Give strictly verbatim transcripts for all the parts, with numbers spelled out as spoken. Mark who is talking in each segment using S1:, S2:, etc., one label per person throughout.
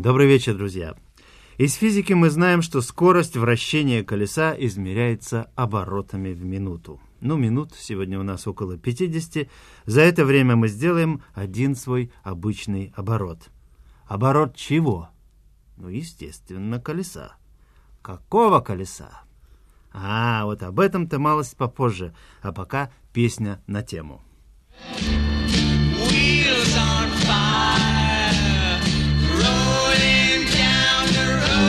S1: Добрый вечер, друзья. Из физики мы знаем, что скорость вращения колеса измеряется оборотами в минуту. Ну, минут сегодня у нас около пятьдесят. За это время мы сделаем один свой обычный оборот. Оборот чего? Ну, естественно, колеса. Какого колеса? А, вот об этом-то малость попозже. А пока песня на тему. Wheels on fire, rolling down the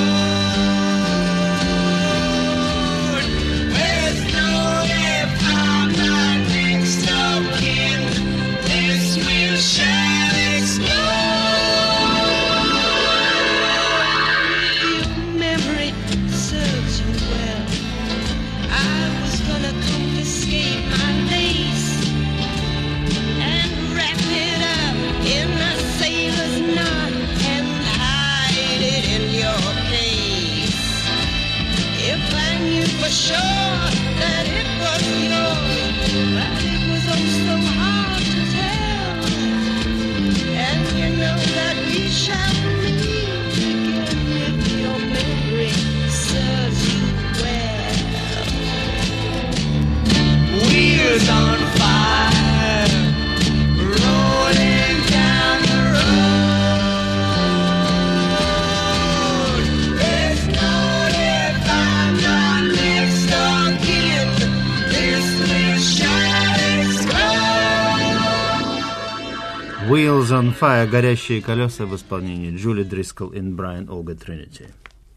S1: road. There's no if I'm not next of kin, this wheel shall explode. Memory serves you well. I was gonna confiscate my lace and wrap it up in a sailor's knot and hide it in your case. If I knew for sure that it was yours, but it was oh so hard to tell. And you know that we shall meet again if your memory serves you well. Wheels on fire, rolling down the road. There's no if I'm not next of kin, this will shall explode. Wheels on Fire, горящие колеса в исполнении Джули Дрискл и Брайан Олга Тринити.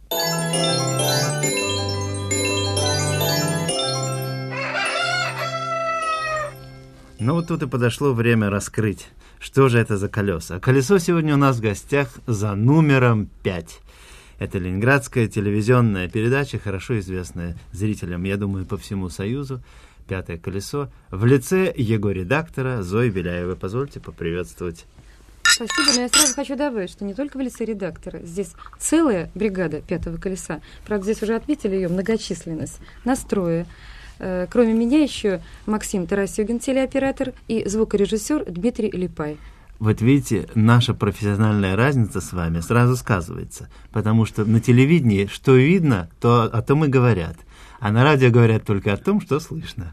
S1: Ну вот тут и подошло время раскрыть, что же это за колеса. Колесо сегодня у нас в гостях за номером пять. Это ленинградская телевизионная передача, хорошо известная зрителям, я думаю, по всему Союзу. «Пятое колесо» в лице его редактора Зои Беляевой. Позвольте поприветствовать.
S2: Спасибо, но я сразу хочу добавить, что не только в лице редактора. Здесь целая бригада «Пятого колеса». Правда, здесь уже отметили ее многочисленность, настроя. Кроме меня еще Максим Тарасюгин, телеоператор, и звукорежиссер Дмитрий Липай.
S1: Вот видите, наша профессиональная разница с вами сразу сказывается, потому что на телевидении что видно, то о том и говорят, а на радио говорят только о том, что слышно.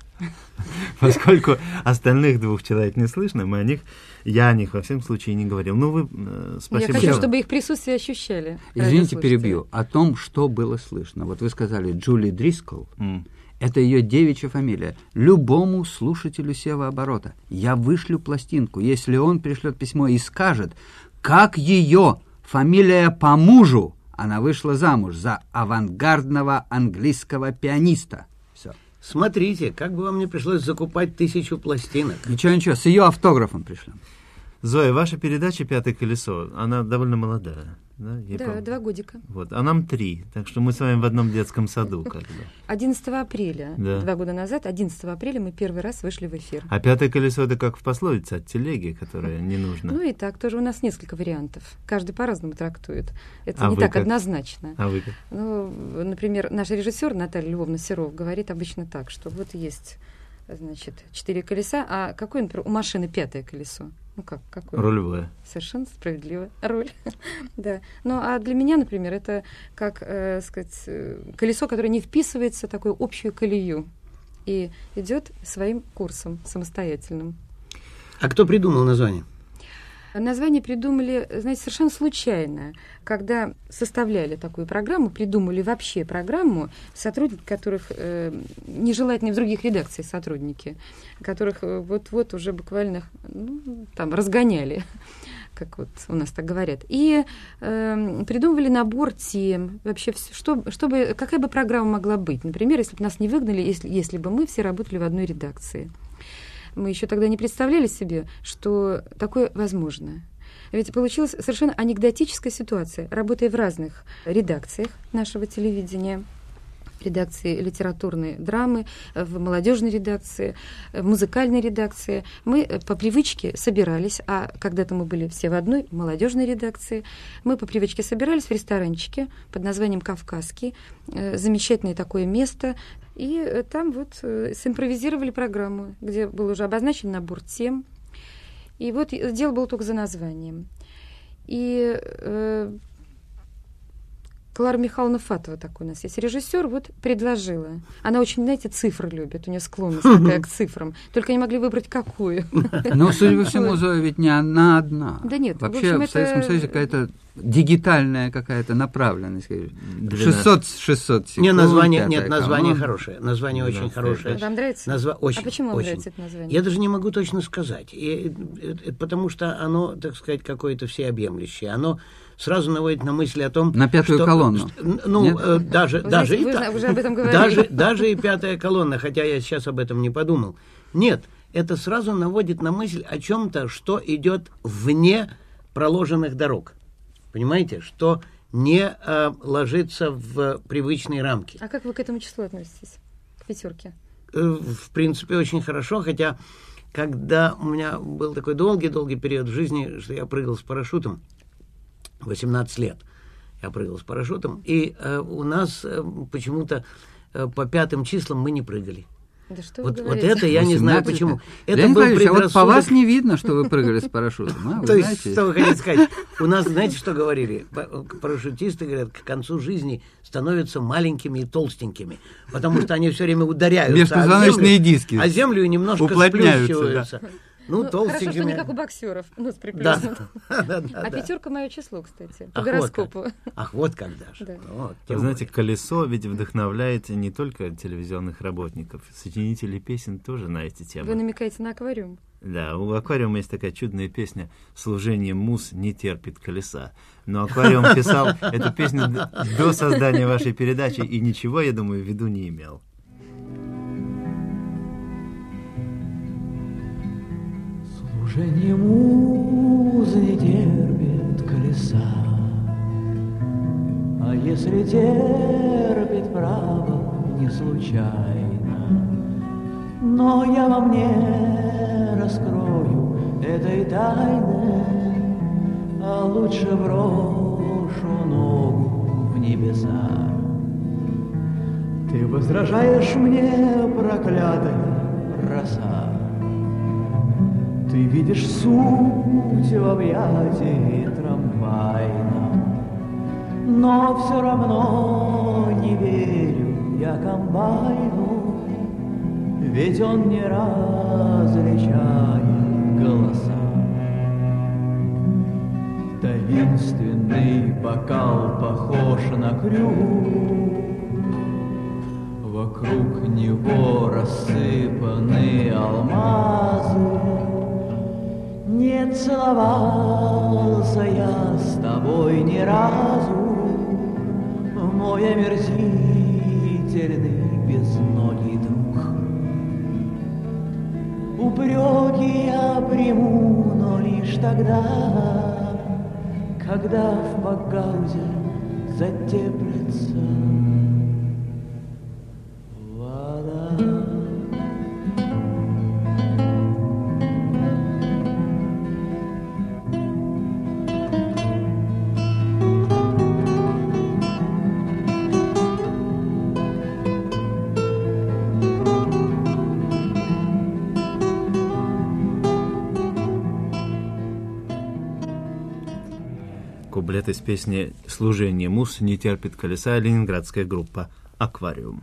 S1: Поскольку остальных двух человек не слышно, мы о них, я о них во всяком случае не говорил. Ну, вы, спасибо.
S2: Я хочу, чтобы их присутствие ощущали.
S3: Извините, перебью. О том, что было слышно. Вот вы сказали Джули Дрискл. Mm. Это ее девичья фамилия. Любому слушателю севооборота я вышлю пластинку, если он пришлет письмо и скажет, как ее фамилия по мужу, она вышла замуж за авангардного английского пианиста. Все.
S4: Смотрите, как бы вам не пришлось закупать тысячу пластинок.
S3: Ничего, ничего, с ее автографом пришлем.
S1: Зоя, ваша передача «Пятое колесо», она довольно молодая. Да,
S2: да два годика.
S1: Вот, а нам три, так что мы с вами в одном детском саду. Как бы.
S2: одиннадцатого апреля,
S1: да.
S2: Два года назад, одиннадцатого апреля мы первый раз вышли в эфир.
S1: А «Пятое колесо» — это как в пословице от телеги, которая не нужна.
S2: Ну и так, тоже у нас несколько вариантов. Каждый по-разному трактует. Это
S1: а
S2: не так
S1: как?
S2: Однозначно.
S1: А вы как?
S2: Ну, например, наш режиссер Наталья Львовна Серов говорит обычно так, что вот есть, значит, четыре колеса, а какое, например, у машины пятое колесо? Ну как, какое?
S1: Рулевое.
S2: Совершенно справедливо. Руль. Да. Ну, а для меня, например, это как, э, сказать, колесо, которое не вписывается в такую общую колею и идет своим курсом самостоятельным.
S4: А кто придумал название?
S2: Название придумали, знаете, совершенно случайно. Когда составляли такую программу, придумали вообще программу, сотрудники которых, э, нежелательные в других редакциях сотрудники, которых вот-вот уже буквально ну, там разгоняли, как вот у нас так говорят. И э, придумывали набор тем, вообще, что, чтобы, какая бы программа могла быть. Например, если бы нас не выгнали, если, если бы мы все работали в одной редакции. Мы еще тогда не представляли себе, что такое возможно. Ведь получилась совершенно анекдотическая ситуация. Работая в разных редакциях нашего телевидения, в редакции литературной драмы, в молодежной редакции, в музыкальной редакции, мы по привычке собирались, а когда-то мы были все в одной молодежной редакции, мы по привычке собирались в ресторанчике под названием «Кавказский», замечательное такое место, и там вот симпровизировали программу, где был уже обозначен набор тем, и вот дело было только за названием. И э, Клара Михайловна Фатова такой у нас есть режиссер, вот предложила. Она очень, знаете, цифры любит, у нее склонность такая к цифрам. Только не могли выбрать какую.
S3: Но, судя по всему, Зоя ведь не она одна.
S2: Да нет,
S3: вообще
S2: в, общем,
S3: в
S2: это...
S3: Советском Союзе какая-то дигитальная какая-то направленность. шестьсот, шестьсот секунд.
S4: Не, название, нет, название колонна. Хорошее. Название да, очень хорошее.
S2: Вам нравится?
S4: Назва... Очень,
S2: а почему вам
S4: очень.
S2: нравится это название?
S4: Я даже не могу точно сказать. И, и, потому что оно, так сказать, какое-то всеобъемлющее. Оно сразу наводит на мысли о том,
S3: на пятую
S4: что,
S3: колонну.
S4: Ну, э, даже,
S2: вы
S4: даже,
S2: знаете,
S4: и
S2: вы
S4: та,
S2: уже об этом говорили.
S4: даже, даже и пятая колонна, хотя я сейчас об этом не подумал. Нет, это сразу наводит на мысль о чем-то, что идет вне проложенных дорог. Понимаете, что не э, ложится в привычные рамки.
S2: А как вы к этому числу относитесь? К пятерке?
S4: Э, в принципе, очень хорошо, хотя когда у меня был такой долгий-долгий период в жизни, что я прыгал с парашютом, восемнадцать лет я прыгал с парашютом, и э, у нас э, почему-то э, по пятым числам мы не прыгали.
S2: Да что
S4: вот,
S2: вы
S4: вот это я не знаю почему. Это
S3: Леонид
S4: был
S3: Владимирович,
S4: предрассудок.
S3: а вот по вас не видно, что вы прыгали с парашютом. А,
S4: То есть, что вы хотите сказать? У нас, знаете, что говорили? Парашютисты, говорят, к концу жизни становятся маленькими и толстенькими, потому что они все время ударяются
S3: межпозвоночные диски,
S4: а землю и немножко сплющиваются.
S2: Да.
S4: Ну,
S2: ну
S4: толстенькими.
S2: Хорошо, что не как у боксеров, нос приплюснут.
S4: Да, да, да,
S2: а
S4: да.
S2: пятерка мое число, кстати, по
S4: Ах,
S2: гороскопу.
S4: Вот Ах, вот когда же.
S2: Да.
S4: Вот,
S5: Вы знаете, колесо ведь вдохновляет не только телевизионных работников, сочинителей песен тоже на эти темы.
S2: Вы намекаете на аквариум?
S5: Да, у аквариума есть такая чудная песня «Служение мус не терпит колеса». Но аквариум писал эту песню до создания вашей передачи и ничего, я думаю, в виду не имел.
S6: Служение музы не терпит колеса, а если терпит, право, не случайно. Но я вам не раскрою этой тайны, а лучше брошу ногу в небеса. Ты возражаешь мне, проклятая роса, ты видишь суть в объятии трамвайном, но все равно не верю я комбайну, ведь он не различает голоса. Таинственный бокал похож на крюк, вокруг него рассыпаны алмазы. Не целовался я с тобой ни разу, мой омерзительный безногий друг. Упреки я приму, но лишь тогда, когда в погаузе затеплится вода.
S5: Куплет из песни «Служение мус не терпит колеса», ленинградская группа «Аквариум».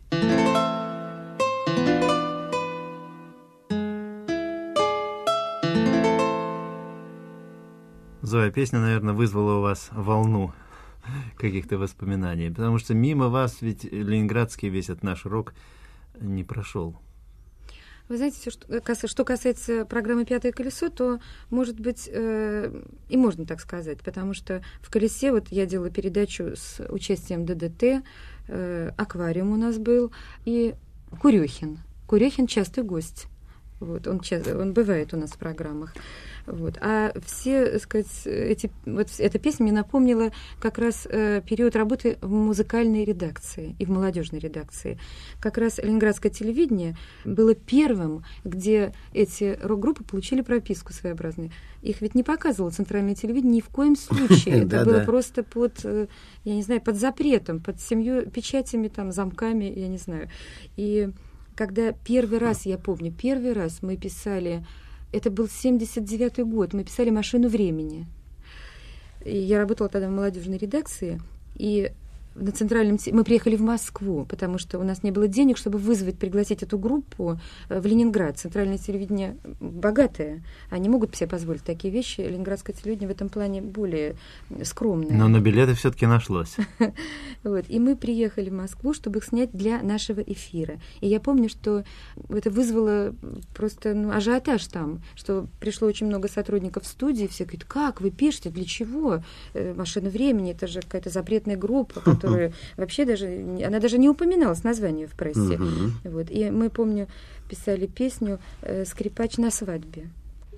S5: Зоя, песня, наверное, вызвала у вас волну каких-то воспоминаний, потому что мимо вас ведь ленинградский весь этот наш рок не прошел.
S2: Вы знаете, все, что, что касается программы «Пятое колесо», то, может быть, э, и можно так сказать, потому что в «Колесе» вот я делала передачу с участием ДДТ, э, «Аквариум» у нас был, и Курехин. Курехин частый гость. Вот, он, он бывает у нас в программах. Вот. А все, так сказать, эти, вот эта песня мне напомнила как раз э, период работы в музыкальной редакции и в молодежной редакции. Как раз ленинградское телевидение было первым, где эти рок-группы получили прописку своеобразную. Их ведь не показывало центральное телевидение ни в коем случае. Это было просто под, я не знаю, под запретом, под семью печатями, там, замками, я не знаю. И когда первый раз, я помню, первый раз мы писали... Это был семьдесят девятый год. Мы писали «Машину времени». И я работала тогда в молодежной редакции. И на центральном... Мы приехали в Москву, потому что у нас не было денег, чтобы вызвать, пригласить эту группу в Ленинград. Центральное телевидение богатое. Они могут себе позволить такие вещи. Ленинградское телевидение в этом плане более скромное.
S5: Но на билеты все-таки нашлось.
S2: Вот. И мы приехали в Москву, чтобы их снять для нашего эфира. И я помню, что это вызвало просто ну, ажиотаж там, что пришло очень много сотрудников в студии, все говорят, как вы пишете, для чего? «Машина времени» — это же какая-то запретная группа, которая вообще даже, она даже не упоминалась название в прессе. Uh-huh. Вот. И мы, помню, писали песню «Скрипач на свадьбе».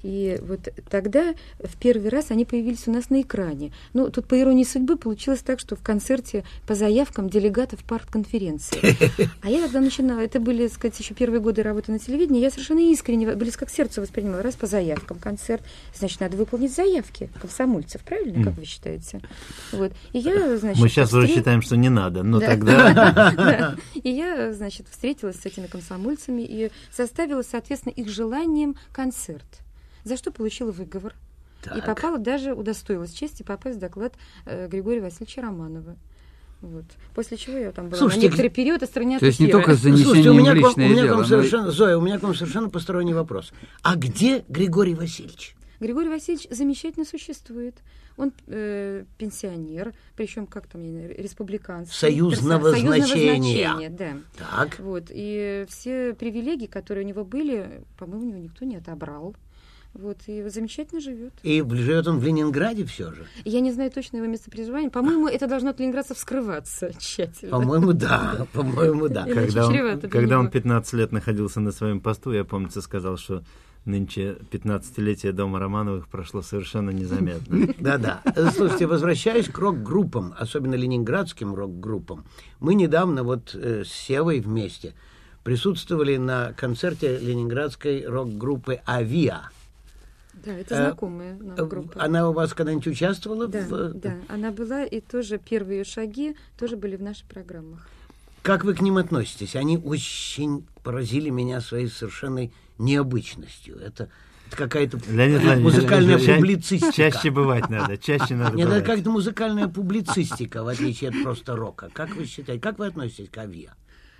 S2: И вот тогда в первый раз они появились у нас на экране. Ну, тут, по иронии судьбы, получилось так, что в концерте по заявкам делегатов партконференции. А я тогда начинала, это были, так сказать, еще первые годы работы на телевидении, я совершенно искренне, близко к сердцу воспринимала. Раз по заявкам концерт, значит, надо выполнить заявки комсомольцев, правильно, как вы считаете? Вот. И я, значит,
S5: мы сейчас
S2: встр...
S5: уже считаем, что не надо, но тогда...
S2: И я, значит, встретилась с этими комсомольцами и составила, соответственно, их желанием концерт, за что получила выговор. Так. И попала, даже удостоилась чести попасть в доклад э, Григория Васильевича Романова. Вот. После чего я там была Слушайте, на некоторый период отстранена.
S3: То есть не только с занесением в личное дело.
S4: Совершенно, Зоя, у меня к вам совершенно посторонний вопрос. А где Григорий Васильевич?
S2: Григорий Васильевич замечательно существует. Он э, пенсионер, причем как там, республиканский.
S4: Союзного
S2: перса,
S4: значения.
S2: Союзного значения, да.
S4: Так.
S2: Вот. И все привилегии, которые у него были, по-моему, у него никто не отобрал. Вот, и замечательно живет.
S4: И живет он в Ленинграде все же?
S2: Я не знаю точно его место проживания. По-моему, это должно от ленинградцев скрываться тщательно.
S4: По-моему, да. По-моему, да.
S5: Когда он, когда он пятнадцать лет находился на своем посту, я, помнится, сказал, что нынче пятнадцатилетие дома Романовых прошло совершенно незаметно.
S4: Да-да. Слушайте, возвращаясь к рок-группам, особенно ленинградским рок-группам, мы недавно вот э, с Севой вместе присутствовали на концерте ленинградской рок-группы «Авиа».
S2: Да, это знакомая нам группа.
S4: Она у вас когда-нибудь участвовала?
S2: Да,
S4: в...
S2: да, она была, и тоже первые шаги тоже были в наших программах.
S4: Как вы к ним относитесь? Они очень поразили меня своей совершенной необычностью. Это, это какая-то музыкальная публицистика.
S5: Чаще бывать надо, чаще надо
S4: Нет, это какая-то музыкальная публицистика, в отличие от просто рока. Как вы считаете, как вы относитесь к «Авиа»?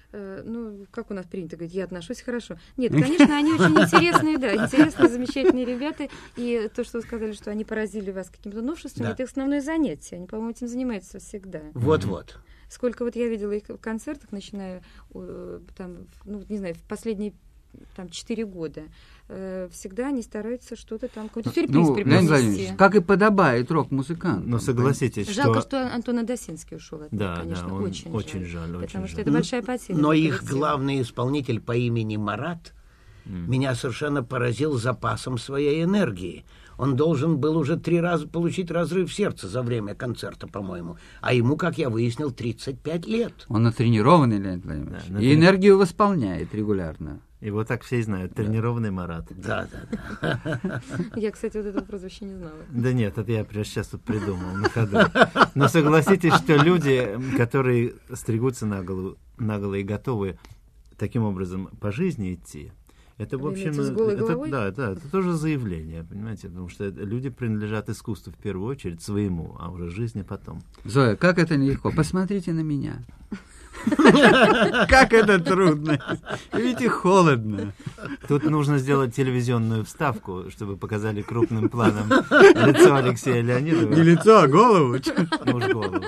S2: Ну, как у нас принято говорить, я отношусь хорошо. Нет, конечно, они очень интересные, да, интересные, замечательные ребята. И то, что вы сказали, что они поразили вас каким-то новшеством, да. Это их основное занятие. Они, по-моему, этим занимаются всегда.
S4: Вот-вот.
S2: Сколько вот я видела их в концертах, начиная, там, ну, не знаю, в последние там четыре года, всегда они стараются что-то там, какой-то сюрприз
S3: ну,
S2: преподнести.
S3: Как и подобает рок-музыкант.
S5: Но согласитесь,
S2: Жалко,
S5: что...
S2: что Антон Адасинский ушел от них,
S5: да,
S2: конечно,
S5: да, он
S2: очень,
S5: очень
S2: жаль.
S5: жаль.
S2: Потому
S5: очень
S2: что
S5: жаль.
S2: это большая потеря.
S4: Но их главный исполнитель по имени Марат mm. меня совершенно поразил запасом своей энергии. Он должен был уже три раза получить разрыв сердца за время концерта, по-моему. А ему, как я выяснил, тридцать пять лет.
S3: Он натренированный, Леонид Владимирович. Да, и энергию восполняет регулярно.
S5: Его так все и знают. Тренированный Марат.
S4: Да, да, да.
S2: Я, кстати, вот этого прозвища не знала.
S5: Да нет, это я прямо сейчас тут придумал на ходу. Но согласитесь, что люди, которые стригутся наголо, наголо и готовы таким образом по жизни идти, это, в общем, это, да, да, это тоже заявление, понимаете, потому что люди принадлежат искусству в первую очередь своему, а уже жизни потом.
S3: Зоя, как это нелегко? Посмотрите на меня. Как это трудно. Видите, холодно.
S5: Тут нужно сделать телевизионную вставку, чтобы показали крупным планом лицо Алексея Леонидова.
S3: Не лицо, а голову.
S5: Ну уж голову.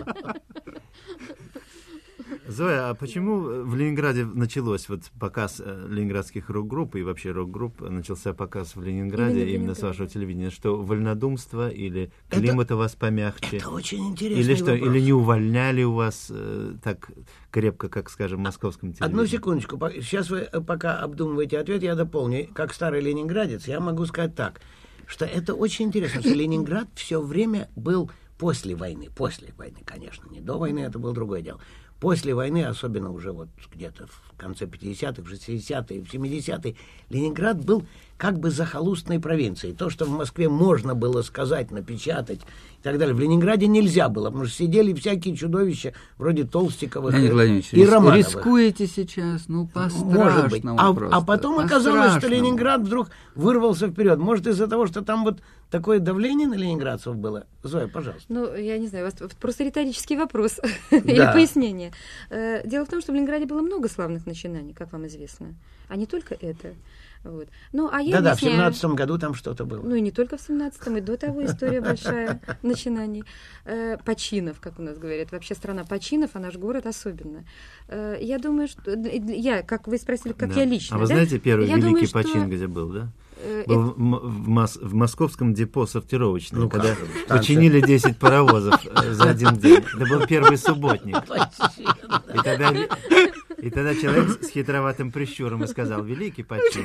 S5: Зоя, а почему в Ленинграде началось вот показ ленинградских рок-групп и вообще рок-групп, начался показ в Ленинграде именно, именно с вашего телевидения? Что, вольнодумство или климат это, у вас помягче?
S4: Это очень интересный
S5: или что,
S4: вопрос.
S5: Или не увольняли у вас э, так крепко, как, скажем, в московском телевидении?
S4: Одну секундочку. Сейчас вы пока обдумываете ответ, я дополню. Как старый ленинградец, я могу сказать так, что это очень интересно, что Ленинград все время был после войны. После войны, конечно, не до войны, это было другое дело. После войны, особенно уже вот где-то в конце пятидесятых, в шестидесятые, в семидесятые, Ленинград был как бы захолустной провинцией. То, что в Москве можно было сказать, напечатать и так далее, в Ленинграде нельзя было, потому что сидели всякие чудовища вроде Толстиковых
S3: Леонид
S4: и,
S3: Владимирович,
S4: и Романовых.
S3: Рискуете сейчас, ну,
S4: Может быть. А,
S3: просто,
S4: а потом оказалось, что
S3: по-страшному.
S4: Ленинград вдруг вырвался вперед. Может, из-за того, что там вот такое давление на ленинградцев было? Зоя, пожалуйста.
S2: Ну, я не знаю, у вас просто риторический вопрос
S4: Да.
S2: или пояснение. Э, Дело в том, что в Ленинграде было много славных начинаний, как вам известно, а не только это. Вот. Ну, а я
S4: Да-да, в
S2: объясняю-
S4: семнадцатом году там что-то было.
S2: Ну и не только в семнадцатом, и до того история большая начинаний. Э, Починов, как у нас говорят. Вообще страна починов, а наш город особенно. Э, Я думаю, что... Я, как вы спросили, как
S5: Да.
S2: я лично,
S5: А вы
S2: да?
S5: знаете первый
S2: Я
S5: великий
S2: думаю, что,
S5: почин, где был, да?
S2: э,
S5: Был в, м- в мос- в московском депо сортировочном,
S4: Ну,
S5: когда
S4: как же, станция.
S5: починили десять паровозов э, за один день. Это был первый субботник. И тогда, и тогда человек с хитроватым прищуром и сказал: великий почин.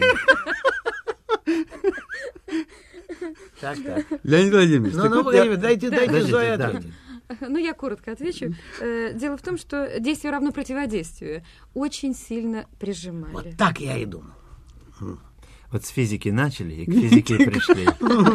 S4: Так, так.
S3: Леонид Владимирович,
S4: Ну,
S3: так
S4: ну,
S3: вот я-
S4: время, дайте, дайте
S5: Подождите,
S4: Зое
S5: да.
S4: ответить.
S2: Ну, я коротко отвечу. Э, Дело в том, что действие равно противодействию. Очень сильно прижимали.
S4: Вот так я и думал.
S5: Вот с физики начали, и к физике и пришли.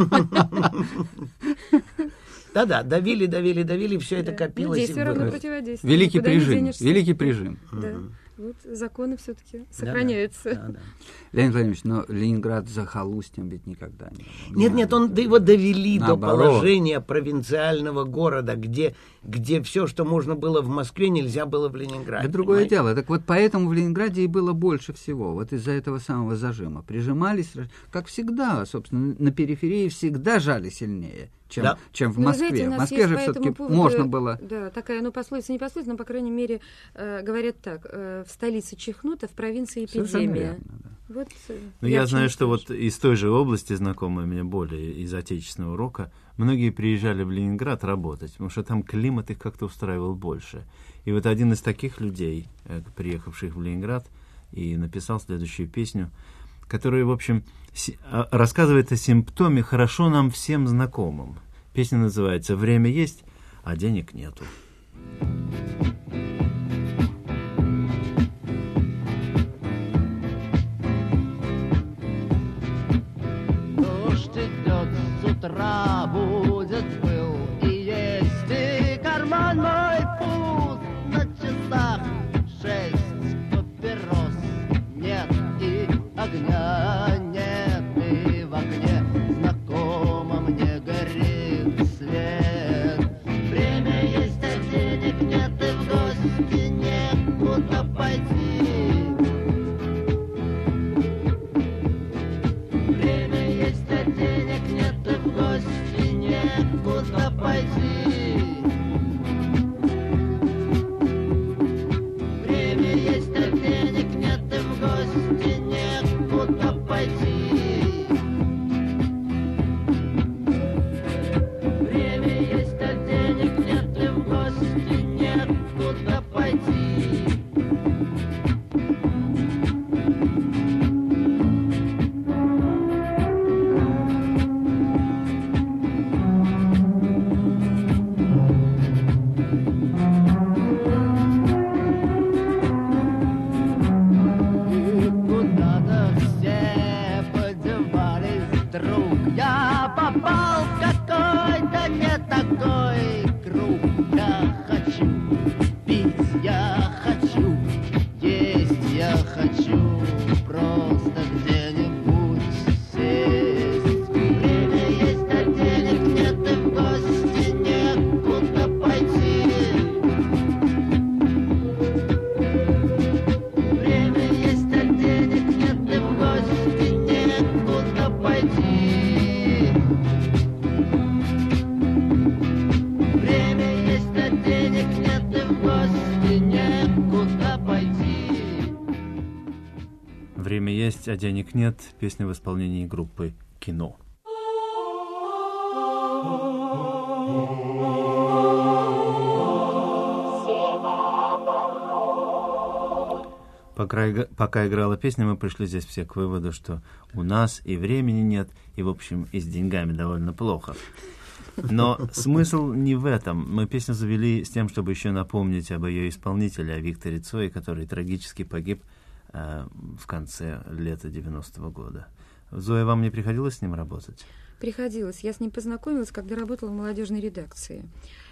S4: Да-да, давили, давили, давили, все это
S2: Ну,
S4: копилось. и
S2: действие равно
S4: было.
S2: противодействию.
S3: Великий
S2: Никуда не
S3: прижим,
S2: денешься.
S3: великий прижим.
S2: Да. Вот законы все-таки
S4: Да-да,
S2: сохраняются.
S4: да-да.
S3: Леонид Владимирович, но Ленинград захолустьем ведь никогда не был.
S4: Нет, нет, он, да его довели
S3: Наоборот.
S4: до положения провинциального города, где, где все, что можно было в Москве, нельзя было в Ленинграде.
S3: Это другое
S4: понимаете?
S3: дело. Так вот поэтому в Ленинграде и было больше всего. Вот из-за этого самого зажима. Прижимались, как всегда, собственно, на периферии всегда жали сильнее, чем,
S4: Да.
S3: чем в
S2: Ну, вы
S3: Москве.
S2: знаете, у
S3: в
S2: нас
S3: Москве
S2: есть
S3: же
S2: по этому
S3: все-таки
S2: поводу,
S3: можно было...
S2: Да, такая, ну, пословица, не пословица, но, по крайней мере, э, говорят так, э, в столице чихнут, а в провинции
S3: Совершенно
S2: эпидемия.
S3: верно, да.
S2: Вот, э,
S5: Ну, я
S2: ярче
S5: знаю,
S2: не
S5: что вот
S2: скажешь.
S5: из той же области, знакомые мне более из отечественного рока, многие приезжали в Ленинград работать, потому что там климат их как-то устраивал больше. И вот один из таких людей, э, приехавших в Ленинград, и написал следующую песню, которая, в общем, си- а- рассказывает о симптоме, хорошо нам всем знакомым. Песня называется «Время есть, а денег нету».
S6: Дождь идет с утра, будет пыл и есть, и карман мой пуст, на часах шесть папирос нет, и огня нет, и в окне знакомо мне горит свет. Время есть, а денег нет, и в гости некуда пойти. Время есть, а денег нет, и в гости некуда пойти. Время есть, а денег нет, и в гости некуда пойти. Время есть, а денег нет, и в гости некуда пойти. И куда-то все подевались вдруг. Я попал в какой-то не такой круг. Я хочу пить, я хочу есть, я хочу просто где-нибудь сесть. Время есть, а денег нет, и в гости некуда пойти. Время есть, а денег нет, и в гости некуда пойти. Время есть, а денег нет, и в гости некуда пойти.
S5: «Время есть, а денег нет» — песня в исполнении группы «Кино». Пока, ига- пока играла песня, мы пришли здесь все к выводу, что у нас и времени нет, и, в общем, и с деньгами довольно плохо. Но смысл не в этом. Мы песню завели с тем, чтобы еще напомнить об ее исполнителе, о Викторе Цое, который трагически погиб э, в конце лета девяностого года. Зоя, вам не приходилось с ним работать?
S2: Приходилось. Я с ним познакомилась, когда работала в молодежной редакции.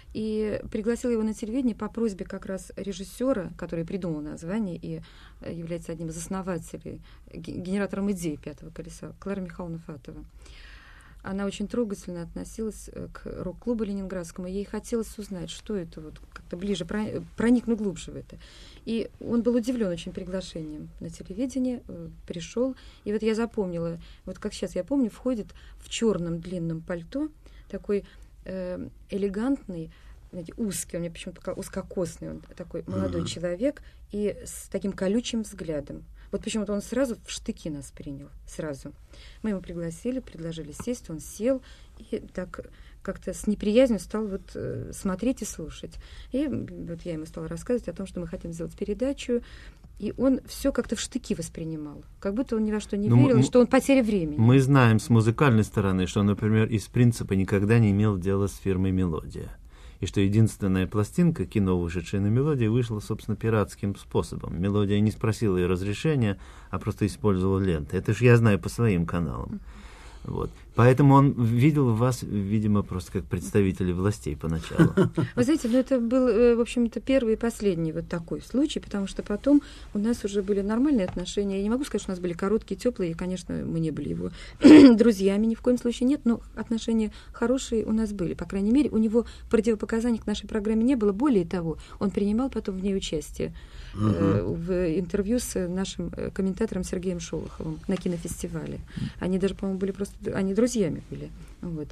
S2: И пригласила его на телевидение по просьбе как раз режиссера, который придумал название и является одним из основателей, генератором идей «Пятого колеса», Клара Михайловна Фатова. Она очень трогательно относилась к рок-клубу ленинградскому, и ей хотелось узнать, что это, вот как-то ближе, проникнуть глубже в это. И он был удивлен очень приглашением на телевидение, пришел, и вот я запомнила, вот как сейчас я помню, входит в черном длинном пальто, такой э, элегантный, знаете, узкий, он мне почему-то узкокосный, он такой молодой mm-hmm. человек, и с таким колючим взглядом. Вот почему-то он сразу в штыки нас принял, сразу. Мы его пригласили, предложили сесть, он сел и так как-то с неприязнью стал вот э, смотреть и слушать. И вот я ему стала рассказывать о том, что мы хотим сделать передачу, и он все как-то в штыки воспринимал, как будто он ни во что не
S5: ну,
S2: верил,
S5: мы,
S2: что он потеря времени.
S5: Мы знаем с музыкальной стороны, что он, например, из принципа никогда не имел дела с фирмой «Мелодия». И что единственная пластинка, кино, вышедшая на «Мелодии», вышла, собственно, пиратским способом. «Мелодия» не спросила ее разрешения, а просто использовала ленты. Это же я знаю по своим каналам. Вот. Поэтому он видел вас, видимо, просто как представителей властей поначалу.
S2: Вы знаете, ну это был, в общем-то, первый и последний вот такой случай, потому что потом у нас уже были нормальные отношения. Я не могу сказать, что у нас были короткие, теплые, и, конечно, мы не были его друзьями, ни в коем случае нет, но отношения хорошие у нас были. По крайней мере, у него противопоказаний к нашей программе не было. Более того, он принимал потом в ней участие uh-huh. э, в интервью с нашим комментатором Сергеем Шолоховым на кинофестивале. Они даже, по-моему, были просто... Они друзьями были. Вот.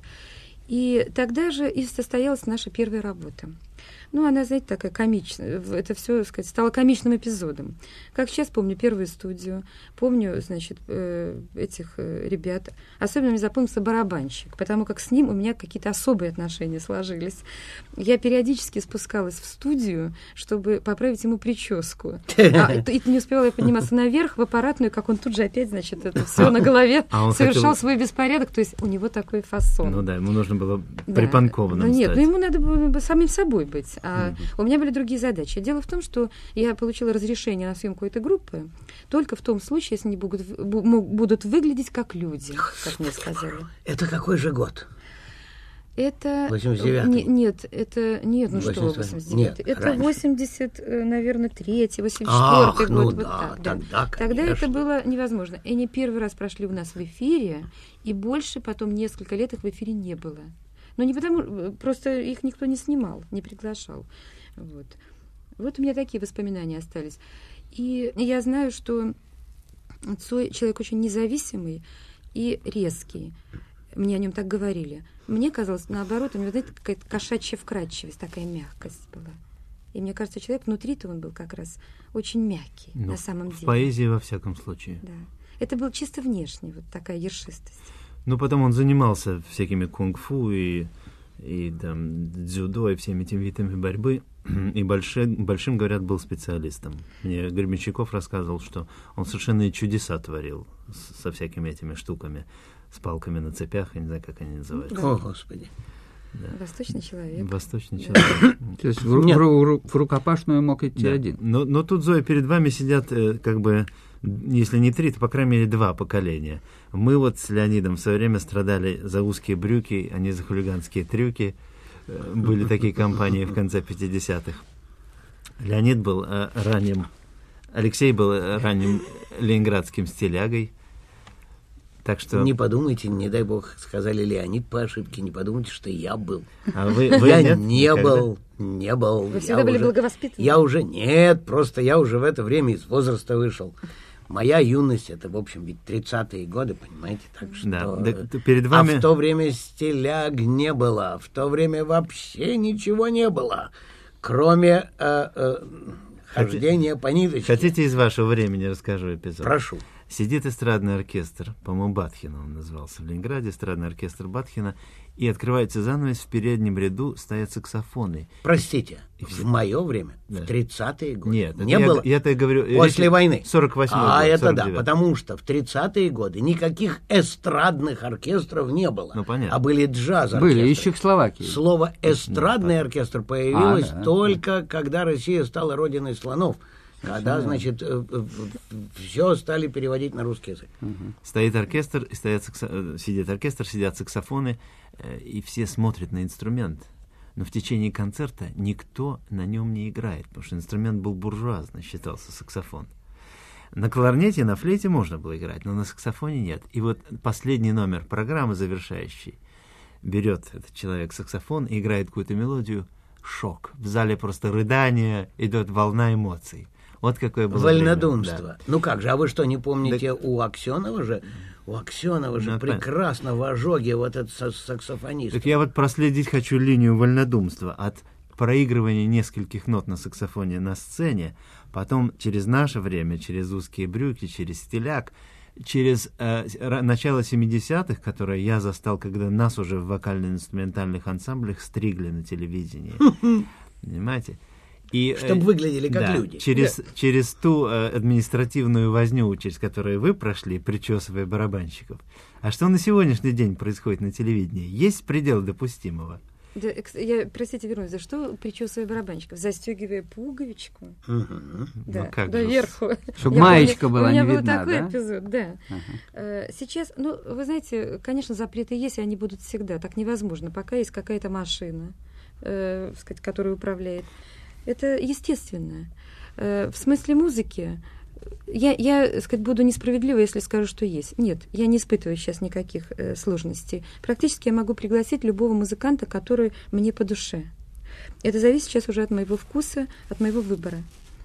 S2: И тогда же и состоялась наша первая работа. Ну, она, знаете, такая комичная. Это все, так сказать, стало комичным эпизодом. Как сейчас помню первую студию, помню, значит, э, этих э, ребят. Особенно мне запомнился барабанщик, потому как с ним у меня какие-то особые отношения сложились. Я периодически спускалась в студию, чтобы поправить ему прическу. А, и не успевала я подниматься наверх в аппаратную, как он тут же опять, значит, это все на голове совершал свой беспорядок. То есть у него такой фасон.
S5: Ну да, ему нужно было припанкованным
S2: стать.
S5: Нет,
S2: ну ему надо было самим собой быть. А mm-hmm. у меня были другие задачи. Дело в том, что я получила разрешение на съемку этой группы только в том случае, если они будут, будут выглядеть как люди, как мне сказали.
S4: Это какой же год?
S2: Это...
S4: восемьдесят девятый?
S2: Не, нет, это... Нет, ну что восемьдесят девятый?
S4: Нет,
S2: это
S4: раньше.
S2: восемьдесят, наверное, третий, восемьдесят
S4: Ах,
S2: четвёртый
S4: ну
S2: год.
S4: да,
S2: Вот так,
S4: тогда,
S2: да. Тогда это
S4: конечно.
S2: было невозможно. И они первый раз прошли у нас в эфире, и больше потом несколько лет их в эфире не было. Но не потому... Просто их никто не снимал, не приглашал. Вот. Вот у меня такие воспоминания остались. И я знаю, что Цой человек очень независимый и резкий. Мне о нем так говорили. Мне казалось, наоборот, у него, знаете, какая-то кошачья вкрадчивость, такая мягкость была. И мне кажется, человек внутри-то он был как раз очень мягкий, ну, на самом деле.
S5: В поэзии, во всяком случае.
S2: Да. Это был чисто внешний, вот такая ершистость.
S5: Ну, потом он занимался всякими кунг-фу и, и там, дзюдо, и всеми этими видами борьбы. И большим, большим, говорят, был специалистом. Мне Гребенщиков рассказывал, что он совершенно чудеса творил с, со всякими этими штуками, с палками на цепях, я не знаю, как они называются.
S4: О, Господи.
S2: Да. Восточный человек.
S5: Восточный человек.
S3: То есть в, в, в рукопашную мог идти
S5: да.
S3: один.
S5: Но, но тут, Зоя, перед вами сидят, как бы, если не три, то, по крайней мере, два поколения. Мы вот с Леонидом в свое время страдали за узкие брюки, а не за хулиганские трюки. Были такие компании в конце пятидесятых. Леонид был э, ранним... Алексей был ранним ленинградским стилягой. Так что...
S4: Не подумайте, не дай бог, сказали Леонид по ошибке, не подумайте, что я был.
S5: А вы, вы
S4: я
S5: нет?
S4: не
S5: Никогда?
S4: был, не был.
S2: Вы всегда
S4: я
S2: были
S4: уже,
S2: благовоспитанны?
S4: Я уже... Нет, просто я уже в это время из возраста вышел. Моя юность, это, в общем, ведь тридцатые годы, понимаете, так что...
S5: Да, да, перед вами...
S4: А в то время стиляг не было, в то время вообще ничего не было, кроме э, э, хождения
S5: Хоти...
S4: по ниточке.
S5: Хотите из вашего времени расскажу эпизод?
S4: Прошу.
S5: Сидит эстрадный оркестр, по-моему, Батхина он назывался в Ленинграде, эстрадный оркестр Батхина, и открывается занавес, в переднем ряду стоят саксофоны.
S4: Простите, в мое время,
S5: да.
S4: в тридцатые годы,
S5: Нет,
S4: не
S5: я,
S4: было.
S5: Я-то говорю...
S4: После войны.
S5: сорок восьмой
S4: А,
S5: год,
S4: это
S5: сорок
S4: да,
S5: девятый.
S4: потому что в тридцатые годы никаких эстрадных оркестров не было.
S5: Ну, понятно.
S4: А были джаз-оркестры.
S3: Были, еще в Словакии.
S4: Слово «эстрадный оркестр» появилось
S3: А, да.
S4: только когда Россия стала родиной слонов. Когда, значит, все стали переводить на русский язык.
S3: Мгм.
S5: Стоит оркестр, и стоят саксо- э, сидит оркестр, сидят саксофоны, э, и все смотрят на инструмент. Но в течение концерта никто на нем не играет, потому что инструмент был буржуазный, считался саксофон. На кларнете, на флейте можно было играть, но на саксофоне нет. И вот последний номер программы, завершающий, берет этот человек саксофон и играет какую-то мелодию. Шок. В зале просто рыдание, идет волна эмоций. Вот какое было
S4: Вольнодумство.
S5: время, да.
S4: Ну как же, а вы что, не помните, у Аксенова же, у Аксенова же
S5: Ну,
S4: прекрасно в ожоге вот этот са- саксофонист.
S5: Так я вот проследить хочу линию вольнодумства от проигрывания нескольких нот на саксофоне на сцене, потом через наше время, через узкие брюки, через стиляк, через э, ра- начало семидесятых, которое я застал, когда нас уже в вокально-инструментальных ансамблях стригли на телевидении. Понимаете? И, э,
S4: Чтобы выглядели как
S5: да,
S4: люди.
S5: Через, через ту э, административную возню, через которую вы прошли, причесывая барабанщиков. А что на сегодняшний день происходит на телевидении? Есть предел допустимого?
S2: Да, экс- я, простите, вернусь, за что причесывая барабанщиков? Застегивая пуговичку?
S4: Мгм.
S2: Да,
S5: Ну, как
S2: до
S5: же.
S2: верху.
S3: Чтоб
S2: Я
S3: маечка
S2: помню,
S3: была
S2: У меня
S3: не
S2: был
S3: видна,
S2: такой
S3: да?
S2: эпизод, да.
S3: Ага.
S2: Э, Сейчас, ну, вы знаете, конечно, запреты есть, и они будут всегда. Так невозможно, пока есть какая-то машина, э, сказать, которая управляет. Это естественно. Э, В смысле музыки я, я сказать, буду несправедлива, если скажу, что есть. Нет, я не испытываю сейчас никаких э, сложностей. Практически я могу пригласить любого музыканта, который мне по душе. Это зависит сейчас уже от моего вкуса, от моего выбора.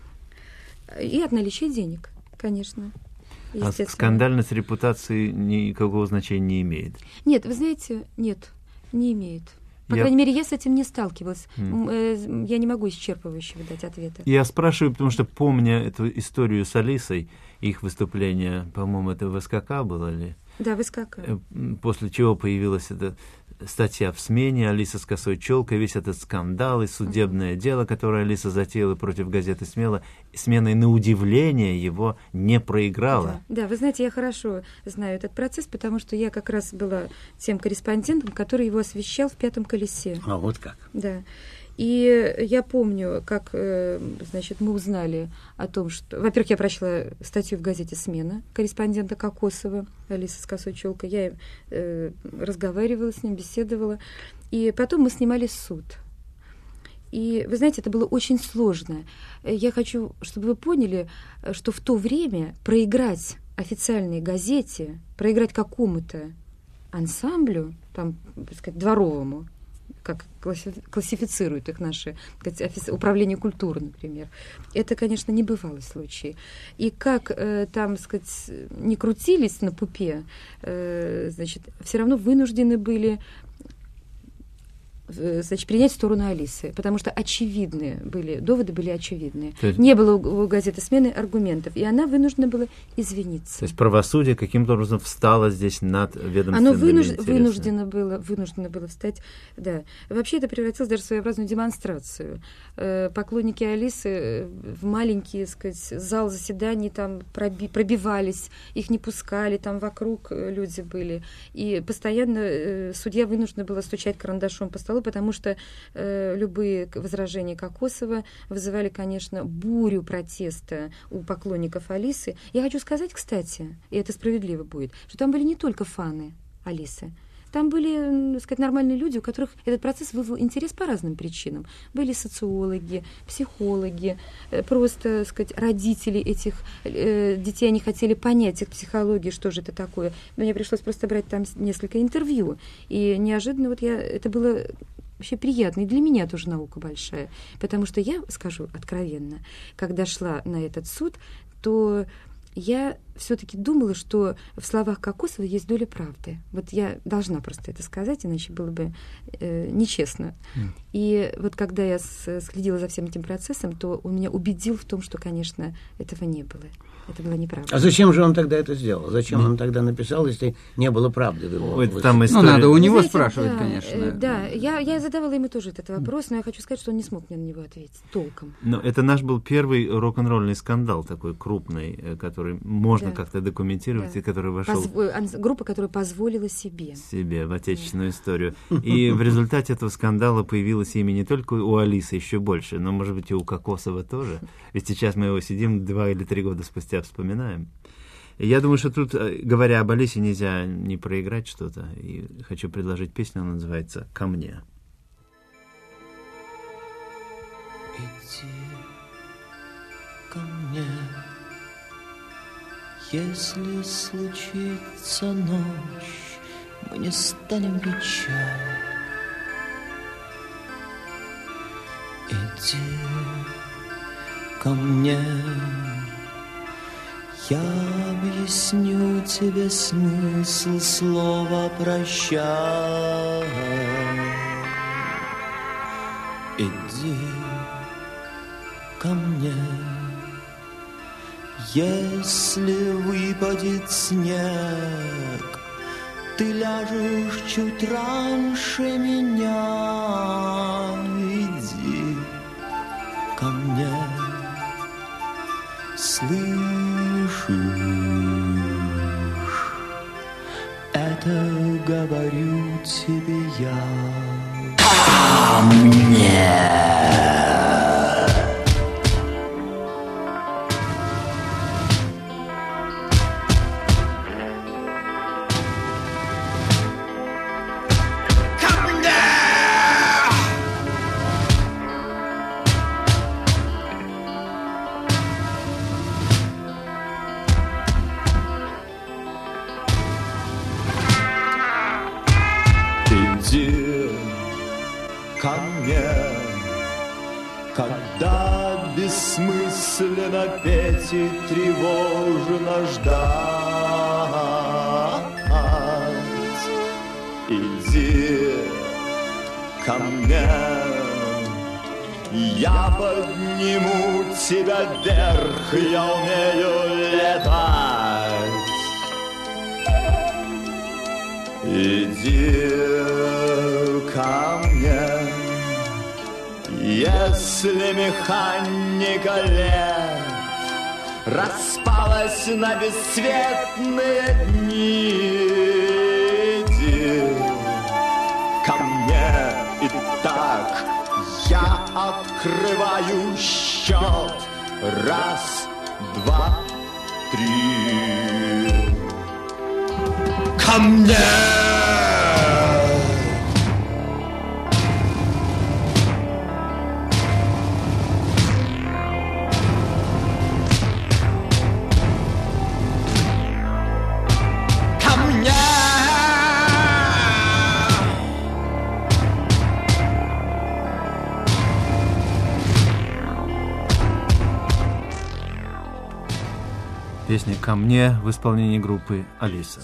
S2: И от наличия денег, конечно.
S5: А
S2: естественно.
S5: скандальность репутации никакого значения не имеет.
S2: Нет, вы знаете, нет, не имеет. По
S5: Я-
S2: крайней мере, я с этим не сталкивалась.
S5: М.
S2: М, э, Я не могу исчерпывающе дать ответы.
S5: Я спрашиваю, потому что, помня эту историю с Алисой, их выступление, по-моему, это в СКК было ли,
S2: Да, вы скакали.
S5: э, м, после чего появилась эта статья в СМЕне, Алиса с косой челкой, весь этот скандал и судебное дело, которое Алиса затеяла против газеты «Смела», «Смена» и на удивление его не проиграла.
S2: Да, да, вы знаете, я хорошо знаю этот процесс, потому что я как раз была тем корреспондентом, который его освещал в «Пятом колесе».
S4: А вот как.
S2: Да. И я помню, как, э, значит, мы узнали о том, что... Во-первых, я прочла статью в газете «Смена» корреспондента Кокосова, Алиса с косой челкой. Я э, разговаривала с ним, беседовала. И потом мы снимали суд. И, вы знаете, это было очень сложно. Я хочу, чтобы вы поняли, что в то время проиграть официальной газете, проиграть какому-то ансамблю, там, так сказать, дворовому, как класси- классифицируют их наши, так сказать, офис- управление культуры, например. Это, конечно, небывалый случай. И как э, там, так сказать, не крутились на пупе, э, значит, все равно вынуждены были э, значит, принять сторону Алисы, потому что очевидные были, доводы были очевидные.
S5: То есть-
S2: Не было у, у газеты «Смены» аргументов, и она вынуждена была извиниться.
S5: То есть правосудие каким-то образом встало здесь над ведомственными
S2: Оно вынуж...
S5: интересами.
S2: вынуждено, было, вынуждено было встать, да. Вообще это превратилось даже в своеобразную демонстрацию. Э, Поклонники Алисы э, в маленький, так сказать, зал заседаний там проби... пробивались, их не пускали, там вокруг э, люди были. И постоянно э, судья вынуждена была стучать карандашом по столу, потому что э, любые к- возражения Кокосова вызывали, конечно, бурю протеста у поклонников Алисы. Я хочу сказать, кстати, и это справедливо будет, что там были не только фаны Алисы. Там были, м, так сказать, нормальные люди, у которых этот процесс вызвал интерес по разным причинам. Были социологи, психологи, э, просто, так сказать, родители этих э, детей, они хотели понять их психологию, что же это такое. Мне пришлось просто брать там с- несколько интервью. И неожиданно вот я, это было вообще приятно. И для меня тоже наука большая. Потому что я, скажу откровенно, когда шла на этот суд, то я все-таки думала, что в словах Кокосова есть доля правды. Вот я должна просто это сказать, иначе было бы э, нечестно. Mm. И вот когда я с, следила за всем этим процессом, то он меня убедил в том, что, конечно, этого не было. Это была неправда.
S4: А зачем же он тогда это сделал? Зачем он тогда написал, если не было правды в его
S5: Ой,
S4: высказывании?
S5: там
S3: Ну,
S5: история...
S3: надо у него
S2: Знаете,
S3: спрашивать,
S2: да,
S3: конечно.
S2: э, Да, я, я задавала ему тоже этот вопрос, но я хочу сказать, что он не смог мне на него ответить толком.
S5: Но это наш был первый рок-н-ролльный скандал такой крупный, э, который можно можно
S2: Да.
S5: как-то документировать,
S2: Да.
S5: и который вошел
S2: Позво- ан- Группа, которая позволила себе.
S5: себе в отечественную историю. И в результате этого скандала появилось имя не только у Алисы, еще больше, но, может быть, и у Кокосова тоже. Ведь сейчас мы его сидим два или три года спустя вспоминаем. И я думаю, что тут, э, говоря об Алисе, нельзя не проиграть что-то. И хочу предложить песню, она называется «Ко мне».
S7: Иди ко мне, если случится ночь, мы не станем вечать. Иди ко мне, я объясню тебе смысл слова «прощай». Иди ко мне, если выпадет снег, ты ляжешь чуть раньше меня. Иди ко мне, слышишь? Это говорю тебе я. Ко мне. Иди ко мне, когда бессмысленно петь и тревожно ждать. Иди ко мне, я подниму тебя вверх, я умею летать. Иди ко мне, если механика лет распалась на бесцветные дни. Иди ко мне, и так я открываю счет. Раз, два, три. Ко мне! Ко мне!
S5: Песня «Ко мне» в исполнении группы «Алиса».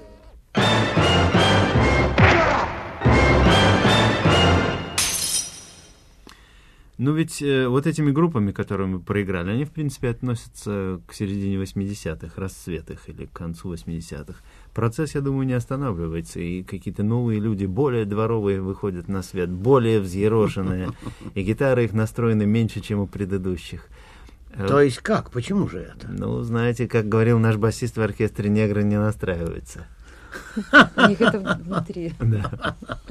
S5: Ну ведь э, вот этими группами, которые мы проиграли, они, в принципе, относятся к середине восьмидесятых, расцвет их, или к концу восьмидесятых. Процесс, я думаю, не останавливается, и какие-то новые люди, более дворовые, выходят на свет, более взъерошенные, и гитары их настроены меньше, чем у предыдущих.
S4: То есть как? Почему же это?
S5: Ну, знаете, как говорил наш басист в оркестре, негры не настраиваются.
S2: У них это внутри.
S5: Да.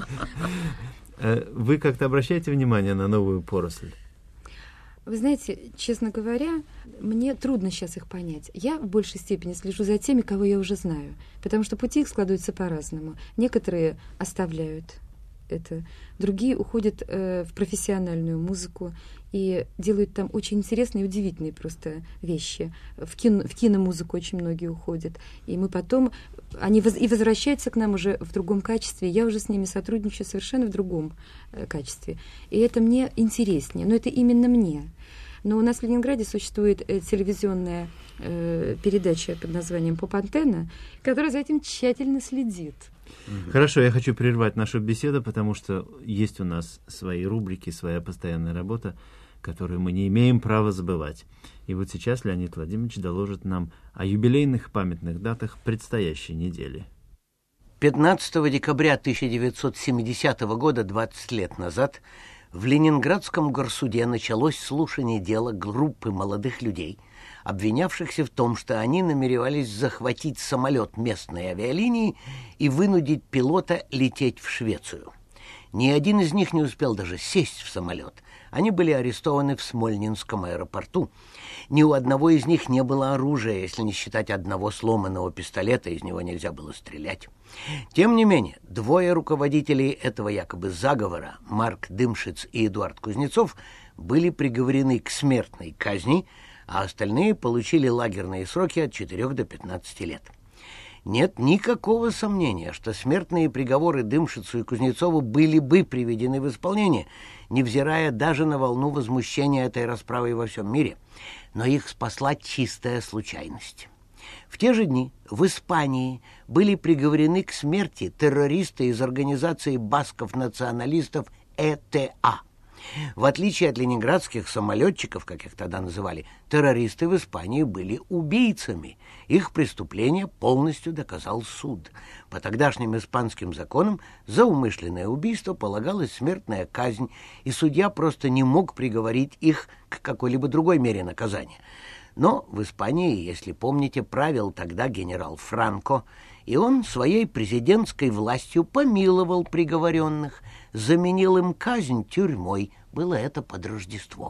S5: Вы как-то обращаете внимание на новую поросль?
S2: Вы знаете, честно говоря, мне трудно сейчас их понять. Я в большей степени слежу за теми, кого я уже знаю, потому что пути их складываются по-разному. Некоторые оставляют это, другие уходят э, в профессиональную музыку и делают там очень интересные и удивительные просто вещи. В, кино, в киномузыку очень многие уходят. И мы потом... Они воз, и возвращаются к нам уже в другом качестве. Я уже с ними сотрудничаю совершенно в другом э, качестве. И это мне интереснее. Но это именно мне. Но у нас в Ленинграде существует э, телевизионная э, передача под названием «Поп-антенна», которая за этим тщательно следит.
S5: Хорошо, я хочу прервать нашу беседу, потому что есть у нас свои рубрики, своя постоянная работа, которую мы не имеем права забывать. И вот сейчас Леонид Владимирович доложит нам о юбилейных памятных датах предстоящей недели.
S4: пятнадцатого декабря тысяча девятьсот семидесятого года, двадцать лет назад, в Ленинградском горсуде началось слушание дела группы молодых людей, обвинявшихся в том, что они намеревались захватить самолет местной авиалинии и вынудить пилота лететь в Швецию. Ни один из них не успел даже сесть в самолет. Они были арестованы в Смольнинском аэропорту. Ни у одного из них не было оружия, если не считать одного сломанного пистолета, из него нельзя было стрелять. Тем не менее, двое руководителей этого якобы заговора, Марк Дымшиц и Эдуард Кузнецов, были приговорены к смертной казни, а остальные получили лагерные сроки от четырёх до пятнадцати лет. Нет никакого сомнения, что смертные приговоры Дымшицу и Кузнецову были бы приведены в исполнение, невзирая даже на волну возмущения этой расправой во всем мире. Но их спасла чистая случайность. В те же дни в Испании были приговорены к смерти террористы из организации басков-националистов Э Т А. В отличие от ленинградских самолетчиков, как их тогда называли, террористы в Испании были убийцами. Их преступление полностью доказал суд. По тогдашним испанским законам за умышленное убийство полагалась смертная казнь, и судья просто не мог приговорить их к какой-либо другой мере наказания. Но в Испании, если помните, правил тогда генерал Франко, и он своей президентской властью помиловал приговоренных, заменил им казнь тюрьмой. Было это под Рождество.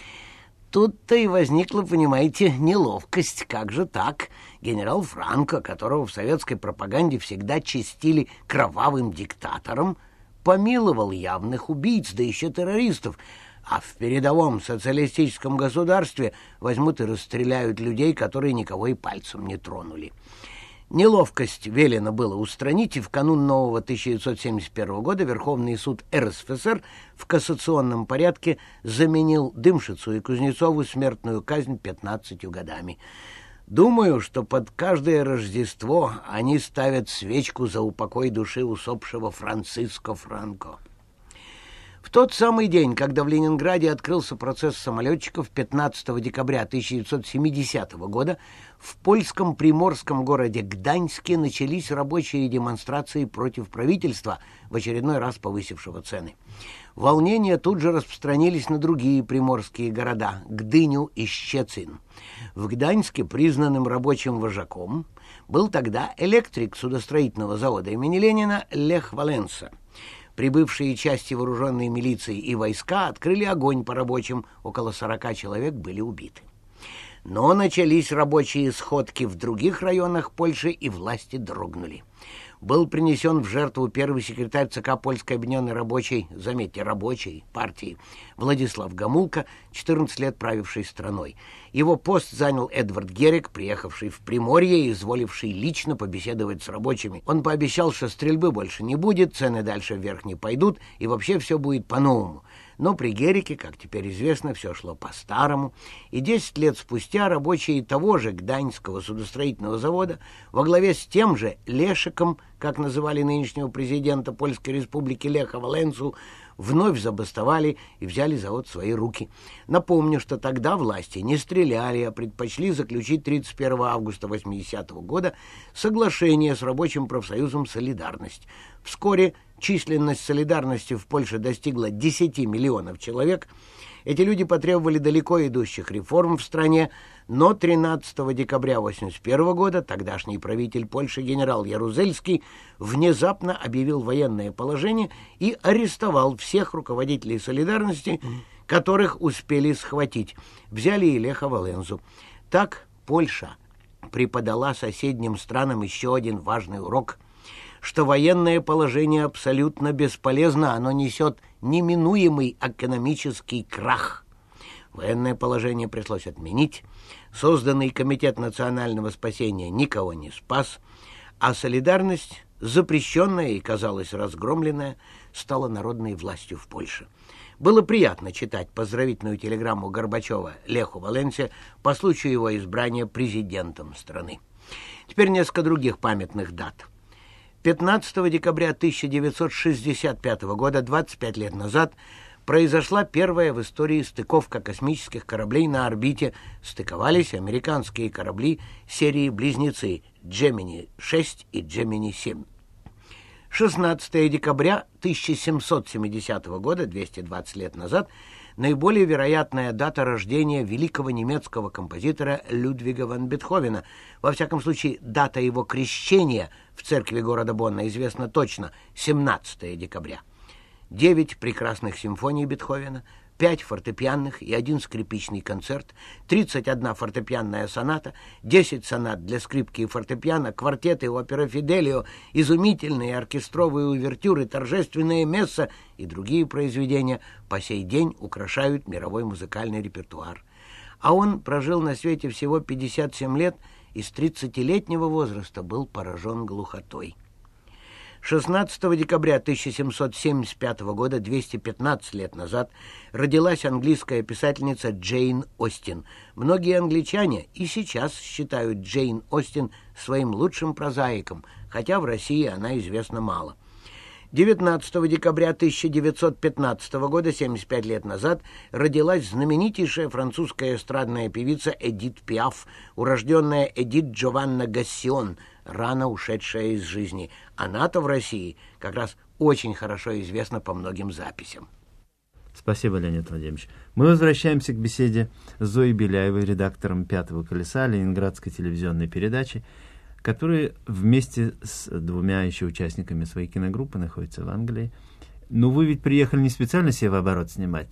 S4: Тут-то и возникла, понимаете, неловкость. Как же так? Генерал Франко, которого в советской пропаганде всегда честили кровавым диктатором, помиловал явных убийц, да еще террористов, а в передовом социалистическом государстве возьмут и расстреляют людей, которые никого и пальцем не тронули. Неловкость велено было устранить, и в канун нового тысяча девятьсот семьдесят первого года Верховный суд Эр Эс Эф Эс Эр в кассационном порядке заменил Дымшицу и Кузнецову смертную казнь пятнадцатью годами. Думаю, что под каждое Рождество они ставят свечку за упокой души усопшего Франциско Франко. В тот самый день, когда в Ленинграде открылся процесс самолетчиков, пятнадцатого декабря тысяча девятьсот семидесятого года, в польском приморском городе Гданьске начались рабочие демонстрации против правительства, в очередной раз повысившего цены. Волнения тут же распространились на другие приморские города – Гдыню и Щецин. В Гданьске признанным рабочим вожаком был тогда электрик судостроительного завода имени Ленина Лех Валенса. Прибывшие части вооруженной милиции и войска открыли огонь по рабочим, около сорока человек были убиты. Но начались рабочие сходки в других районах Польши, и власти дрогнули. Был принесен в жертву первый секретарь ЦК Польской объединенной рабочей, заметьте, рабочей партии, Владислав Гомулка, четырнадцать лет правивший страной. Его пост занял Эдвард Герик, приехавший в Приморье и изволивший лично побеседовать с рабочими. Он пообещал, что стрельбы больше не будет, цены дальше вверх не пойдут, и вообще все будет по-новому. Но при Герике, как теперь известно, все шло по-старому, и десять лет спустя рабочие того же Гданьского судостроительного завода во главе с тем же Лешиком, как называли нынешнего президента Польской республики Леха Валенсу, вновь забастовали и взяли завод в свои руки. Напомню, что тогда власти не стреляли, а предпочли заключить тридцать первого августа восьмидесятого года соглашение с рабочим профсоюзом «Солидарность». Вскоре численность «Солидарности» в Польше достигла десяти миллионов человек. Эти люди потребовали далеко идущих реформ в стране, но тринадцатого декабря восемьдесят первого года тогдашний правитель Польши генерал Ярузельский внезапно объявил военное положение и арестовал всех руководителей «Солидарности», которых успели схватить. Взяли и Леха Валенсу. Так Польша преподала соседним странам еще один важный урок, что военное положение абсолютно бесполезно, оно несет неминуемый экономический крах. Военное положение пришлось отменить, созданный комитет национального спасения никого не спас, а солидарность, запрещенная и, казалось, разгромленная, стала народной властью в Польше. Было приятно читать поздравительную телеграмму Горбачева Леху Валенсе по случаю его избрания президентом страны. Теперь несколько других памятных дат. пятнадцатого декабря тысяча девятьсот шестьдесят пятого года, двадцать пять лет назад, произошла первая в истории стыковка космических кораблей на орбите. Стыковались американские корабли серии «Близнецы» Джемини шесть и Джемини семь. шестнадцатого декабря тысяча семьсот семидесятого года, двести двадцать лет назад, наиболее вероятная дата рождения великого немецкого композитора Людвига ван Бетховена. Во всяком случае, дата его крещения в церкви города Бонна известна точно — семнадцатого декабря. Девять прекрасных симфоний Бетховена, пять фортепианных и один скрипичный концерт, тридцать одна фортепианная соната, десять сонат для скрипки и фортепиано, квартеты, опера Фиделио, изумительные оркестровые увертюры, торжественные месса и другие произведения по сей день украшают мировой музыкальный репертуар. А он прожил на свете всего пятьдесят семь лет и с тридцатилетнего возраста был поражен глухотой. шестнадцатого декабря тысяча семьсот семьдесят пятого года, двести пятнадцать лет назад, родилась английская писательница Джейн Остин. Многие англичане и сейчас считают Джейн Остин своим лучшим прозаиком, хотя в России она известна мало. девятнадцатого декабря тысяча девятьсот пятнадцатого года, семьдесят пять лет назад, родилась знаменитейшая французская эстрадная певица Эдит Пиаф, урожденная Эдит Джованна Гассион, рано ушедшая из жизни. Она-то в России как раз очень хорошо известна по многим записям.
S5: Спасибо, Леонид Владимирович. Мы возвращаемся к беседе с Зоей Беляевой, редактором «Пятого колеса» ленинградской телевизионной передачи, который вместе с двумя еще участниками своей киногруппы находится в Англии. Но вы ведь приехали не специально севооборот снимать.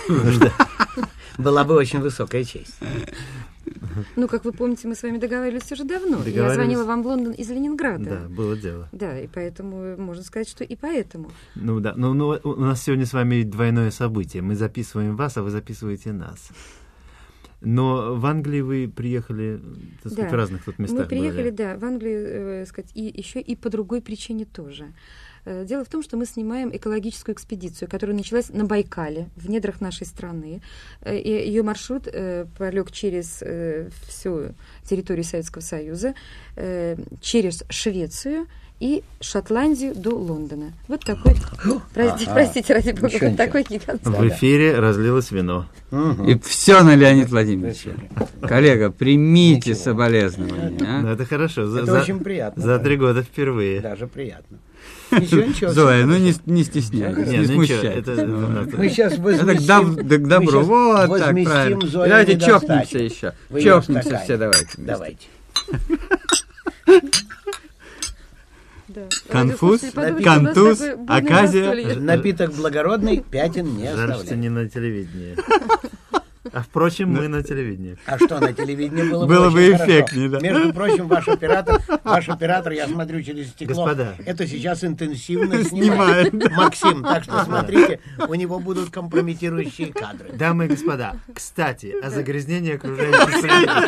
S4: Была бы очень высокая честь.
S2: Ну, как вы помните, мы с вами договаривались уже давно. Я звонила вам в Лондон из Ленинграда.
S5: Да, было дело.
S2: Да, и поэтому можно сказать, что и поэтому.
S5: Ну да, но, но у нас сегодня с вами двойное событие. Мы записываем вас, а вы записываете нас. Но в Англии вы приехали, так сказать,
S2: да.
S5: в разных тут местах.
S2: Мы приехали,
S5: были.
S2: да, в Англию, э, сказать, и еще и по другой причине тоже. Э, дело в том, что мы снимаем экологическую экспедицию, которая началась на Байкале, в недрах нашей страны. Э, и ее маршрут э, пролег через э, всю территорию Советского Союза, э, через Швецию и Шотландию до Лондона. Вот такой, простите, простите, ради бога,
S4: Ничего,
S2: вот такой гигантский.
S5: В эфире разлилось вино.
S3: И все на Леонид Владимирович. Коллега, примите
S4: Ничего.
S3: соболезнования. а?
S5: Ну, это хорошо. За,
S4: Это
S5: за-
S4: очень приятно.
S5: За три года впервые.
S4: Даже приятно. Ничего, ничего.
S3: Зоя, ну не, не стесняйтесь,
S5: Не,
S3: не
S5: ну ничего,
S3: смущайтесь.
S5: это-
S3: Ну,
S4: Мы сейчас
S3: Это
S4: возместим...
S3: к, доб- да к добру.
S4: мы сейчас
S3: Вот так,
S4: возместим
S3: правильно.
S4: Зоин
S3: Давайте
S4: недостаток.
S3: чокнемся еще.
S4: В её
S3: Чокнемся
S4: стакане.
S3: все, давайте. вместе.
S4: Давайте.
S2: Да.
S3: Конфуз,
S2: Слушайте, подумайте, что у нас
S3: контуз,
S2: такое бурное
S3: оказия.
S2: застолье.
S4: Напиток благородный, пятен не
S5: Жаль, что
S4: оставляет.
S5: не на телевидении. А впрочем, мы на телевидении.
S4: А что, на телевидении было,
S3: Было
S4: бы
S3: бы
S4: очень хорошо.
S3: эффектнее, да.
S4: Между прочим, ваш оператор, ваш оператор, я смотрю через стекло,
S5: Господа.
S4: это сейчас интенсивно
S3: Снимает,
S4: снимает. Максим, так что смотрите, у него будут компрометирующие кадры.
S5: Дамы и господа, кстати, о загрязнении окружающей среды.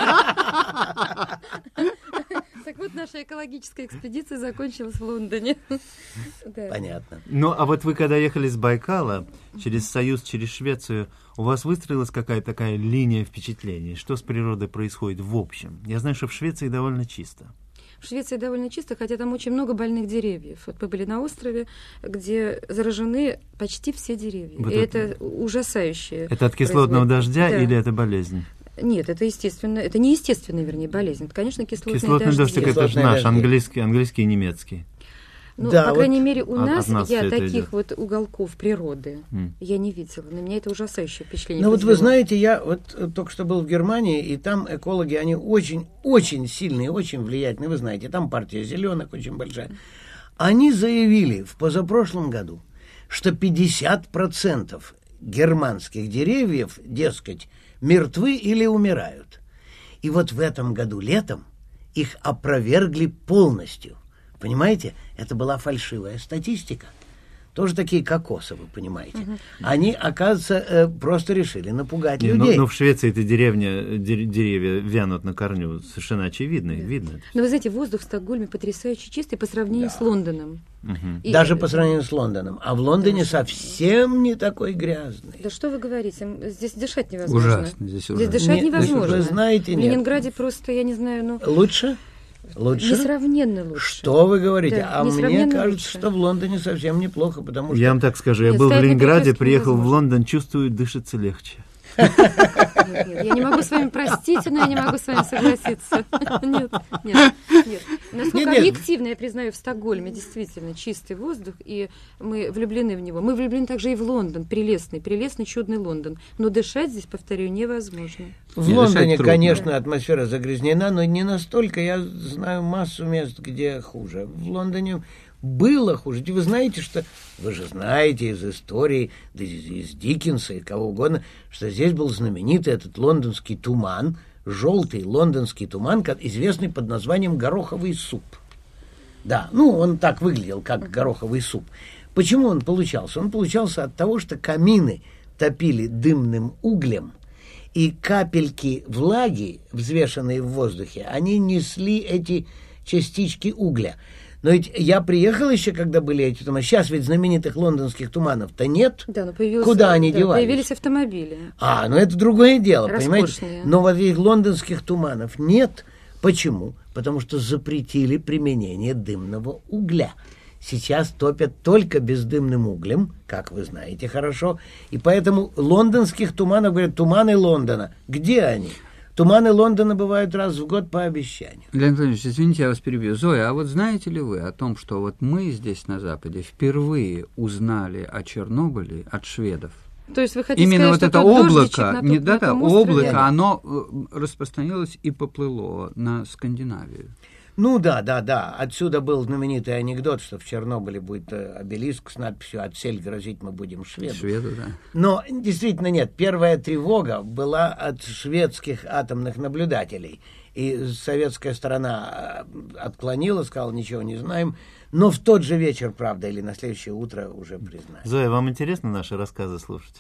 S2: Так вот, наша экологическая экспедиция закончилась в Лондоне. Да.
S4: Понятно.
S5: Ну, а вот вы, когда ехали с Байкала через Союз, через Швецию, у вас выстроилась какая-то такая линия впечатлений? Что с природой происходит в общем? Я знаю, что в Швеции довольно чисто.
S2: В Швеции довольно чисто, хотя там очень много больных деревьев. Вот мы были на острове, где заражены почти все деревья.
S5: Вот
S2: И
S5: это-
S2: это ужасающе.
S5: Это от кислотного
S2: происходит.
S5: дождя
S2: Да.
S5: или это болезнь?
S2: Нет, это естественно, это не естественная, вернее, болезнь. Это, конечно, кислотные
S5: Кислотный дождь,
S2: дожди.
S5: так это же
S4: Кислотные
S5: наш,
S4: дожди.
S5: английский, английский и немецкий.
S2: Ну,
S4: Да,
S2: по
S4: вот
S2: крайней мере, у
S5: от-
S2: нас,
S5: от нас
S2: я
S5: всё это
S2: таких
S5: идёт.
S2: вот уголков природы
S5: М.
S2: я не видела. На меня это ужасающее впечатление
S4: Ну вот вы
S2: произвело.
S4: знаете, я вот э, только что был в Германии, и там экологи, они очень-очень сильные, очень влиятельные. Вы знаете, там партия зеленых очень большая. Они заявили в позапрошлом году, что пятьдесят процентов германских деревьев, дескать, мертвы или умирают. И вот в этом году летом их опровергли полностью. Понимаете? Это была фальшивая статистика. Тоже такие кокосы, вы понимаете. Они, оказывается, э, просто решили напугать
S5: Не, ну,
S4: людей.
S5: ну, в Швеции эти деревня, дер- деревья вянут на корню. Совершенно очевидно, видно. это.
S2: Но вы знаете, воздух в Стокгольме потрясающе чистый по сравнению с Лондоном.
S5: Мгм.
S2: И-
S4: Даже по сравнению с Лондоном. А в Лондоне совсем не такой грязный.
S2: Да что вы говорите? М, Здесь дышать невозможно.
S3: Ужасно, здесь
S2: Здесь
S3: ужасно.
S2: дышать
S4: Нет,
S2: невозможно.
S4: вы знаете,
S2: В
S4: нет.
S2: Ленинграде просто, я не знаю, ну,
S4: Лучше? Лучше?
S2: несравненно лучше.
S4: Что вы говорите?
S2: Да,
S4: а мне
S2: несравненно
S4: кажется,
S2: лучше.
S4: что в Лондоне совсем неплохо, потому что...
S5: Я вам так скажу, я
S2: Нет,
S5: был в
S2: стоять на
S5: Ленинграде,
S2: перекрестке
S5: приехал в
S2: невозможно.
S5: Лондон, чувствую, дышится легче.
S2: Нет, нет, я не могу с вами простить, но я не могу с вами согласиться. Нет, нет, нет. Насколько
S4: Нет, нет.
S2: объективно, я признаю, в Стокгольме действительно чистый воздух, и мы влюблены в него. Мы влюблены также и в Лондон, прелестный, прелестный, чудный Лондон. Но дышать здесь, повторю, невозможно.
S4: В
S3: Не
S4: Лондоне,
S3: дышать трудно.
S4: конечно, атмосфера загрязнена, но не настолько. Я знаю массу мест, где хуже. В Лондоне было хуже. И вы знаете, что... Вы же знаете из истории, да из, из Диккенса и кого угодно, что здесь был знаменитый этот лондонский туман, желтый лондонский туман, ка- известный под названием гороховый суп. Да, ну, он так выглядел, как гороховый суп. Почему он получался? Он получался от того, что камины топили дымным углем, и капельки влаги, взвешенные в воздухе, они несли эти частички угля. Но ведь я приехал еще, когда были эти туманы. Сейчас ведь знаменитых лондонских туманов-то нет.
S2: Да, но появилось,
S4: Куда они
S2: да,
S4: девались?
S2: появились автомобили.
S4: А, ну это другое дело,
S2: Роскошные.
S4: понимаете? Но вот этих лондонских туманов нет. Почему? Потому что запретили применение дымного угля. Сейчас топят только бездымным углем, как вы знаете хорошо. И поэтому лондонских туманов, говорят, туманы Лондона. Где они? Туманы Лондона бывают раз в год по обещанию.
S3: Леонид Владимирович, извините, я вас перебью. Зоя, а вот знаете ли вы о том, что вот мы здесь на Западе впервые узнали о Чернобыле от шведов?
S2: То есть вы хотите
S3: Именно
S2: сказать,
S3: вот
S2: что
S3: это
S2: тот дождичек
S3: облако,
S2: на
S3: не,
S2: том-
S3: да,
S2: на
S3: да,
S2: том острове-
S3: облако, оно э, распространилось и поплыло на Скандинавию.
S4: Ну да, да, да. Отсюда был знаменитый анекдот, что в Чернобыле будет э, обелиск с надписью «Отсель грозить мы будем шведу».
S3: Шведы, да.
S4: Но действительно нет. Первая тревога была от шведских атомных наблюдателей. И советская сторона э, отклонила, сказала, ничего не знаем. Но в тот же вечер, правда, или на следующее утро уже признали.
S5: Зоя, вам интересно наши рассказы слушать?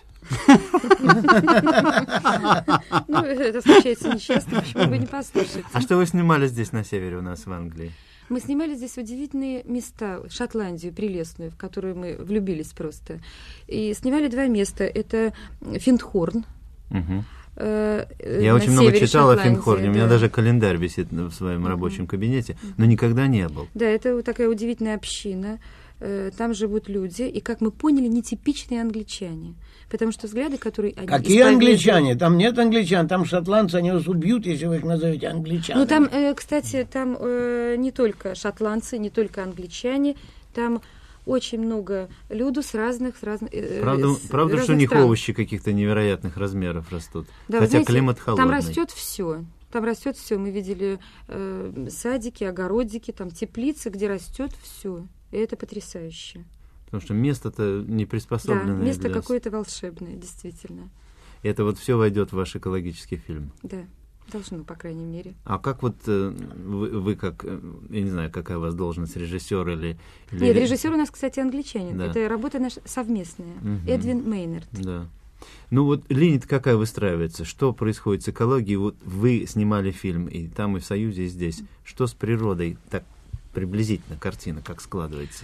S2: Ну, это случается нечасто, почему бы не послушать.
S5: А что вы снимали здесь, на севере у нас, в Англии?
S2: Мы снимали здесь удивительные места, Шотландию прелестную, в которую мы влюбились просто. И снимали два места. Это Финдхорн.
S5: Угу.
S2: э,
S5: Я
S2: на
S5: очень много
S2: севере
S5: читал о
S2: Шотландии,
S5: Финдхорне. У меня
S2: да.
S5: даже календарь висит в своем рабочем кабинете, но никогда не был.
S2: Да, это вот такая удивительная община. Э, Там живут люди, и, как мы поняли, нетипичные англичане. Потому что взгляды, которые они
S4: Какие
S2: исповедуют-
S4: англичане? Там нет англичан, там шотландцы, они вас убьют, если вы их назовете англичанами.
S2: Ну, там, э, кстати, там э, не только шотландцы, не только англичане, там очень много люду с разных... С разных э,
S5: Правда,
S2: с
S5: правда что у
S2: разных
S5: них
S2: стран.
S5: овощи каких-то невероятных размеров растут?
S2: Да, вы
S5: Хотя
S2: знаете,
S5: климат холодный.
S2: там растет все. Там растет все. Мы видели э, садики, огородики, там теплицы, где растет все. И это потрясающе.
S5: Потому что место-то не
S2: Да,
S5: приспособленное
S2: место
S5: для...
S2: какое-то волшебное, действительно.
S5: Это вот все войдет в ваш экологический фильм.
S2: Да, должно, по крайней мере.
S5: А как вот э, вы, вы как, э, я не знаю, какая у вас должность, режиссер или... или...
S2: Нет, режиссер у нас, кстати, англичанин.
S5: Да.
S2: Это работа наша совместная.
S5: Мгм.
S2: Эдвин Мейнард.
S5: Да. Ну вот линия какая выстраивается? Что происходит с экологией? Вот вы снимали фильм, и там, и в Союзе, и здесь. Что с природой? Так приблизительно картина как складывается?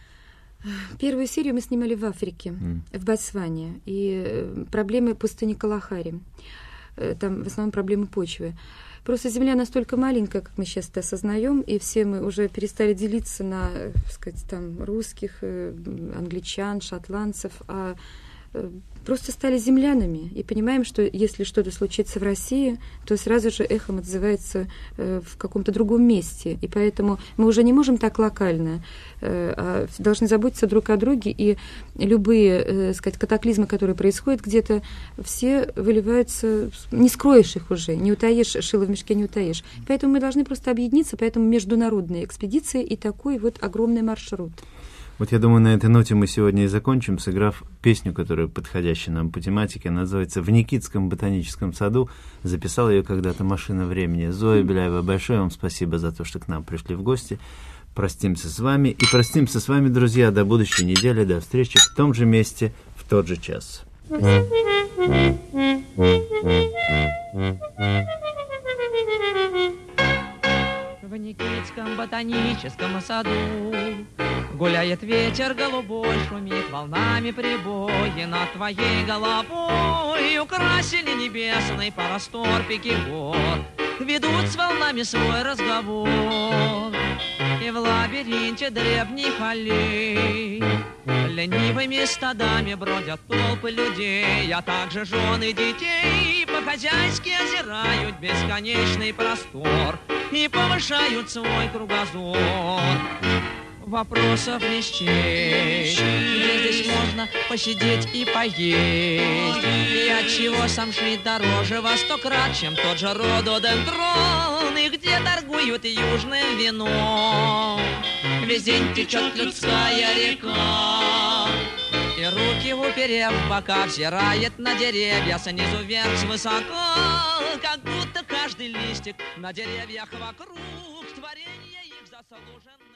S2: Первую серию мы снимали в Африке,
S5: М.
S2: в Ботсване. И э, проблемы пустыни Калахари. Э, Там в основном проблемы почвы. Просто земля настолько маленькая, как мы сейчас это осознаем, и все мы уже перестали делиться на, э, так сказать, там, русских, э, англичан, шотландцев, а э, просто стали землянами и понимаем, что если что-то случится в России, то сразу же эхом отзывается э, в каком-то другом месте. И поэтому мы уже не можем так локально, э, а должны заботиться друг о друге, и любые, э, сказать, катаклизмы, которые происходят где-то, все выливаются, не скроешь их уже, не утаишь, шило в мешке не утаишь. Поэтому мы должны просто объединиться, поэтому международная экспедиция и такой вот огромный маршрут.
S5: Вот я думаю, на этой ноте мы сегодня и закончим, сыграв песню, которая подходящая нам по тематике. Она называется «В Никитском ботаническом саду». Записала ее когда-то «Машина времени». Зоя Беляева, большое вам спасибо за то, что к нам пришли в гости. Простимся с вами. И простимся с вами, друзья, до будущей недели. До встречи в том же месте, в тот же час.
S8: В Никитском ботаническом саду гуляет ветер голубой, шумит волнами прибой, и над твоей головой украсили небесный простор пики гор, ведут с волнами свой разговор. И в лабиринте древних аллей. Ленивыми стадами бродят толпы людей, а также жены детей по-хозяйски озирают бесконечный простор и повышают свой кругозор. Вопросов не счесть, где здесь можно посидеть и поесть, и отчего самшит дороже во сто крат, чем тот же рододендрон, и где торгуют южным вином. Весь день течет людская река, и руки уперев в бока взирает на деревья снизу вверх свысока, как будто каждый листик на деревьях вокруг творение их заслужен.